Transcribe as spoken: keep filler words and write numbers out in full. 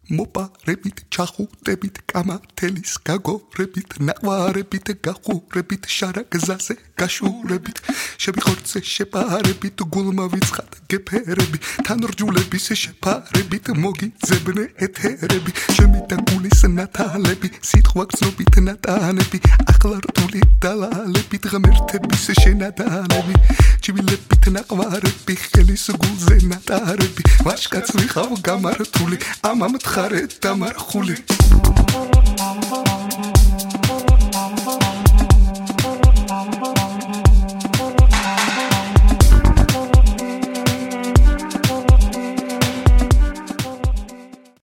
მოპარებით ჩახუტებით კამათელის გაგორებით ნაყვარებით გახურებით შარაგზაზე გაშურებით შევიხორცე შეპარებით გულმა ვიცხად გეფერები თანრჯულების შეფარებით მოგიძებნე ეთერები შემიდა გულის ნათალები სიტყვა გზნობით ნატანები ახლა რთული დალალებით ღმერთების შენადანები ჩივილებით ნაყვარები ხელის გულზე ნატარები ვაშკაც ვიხავ გამართული ამამ თხარეთ დამარხული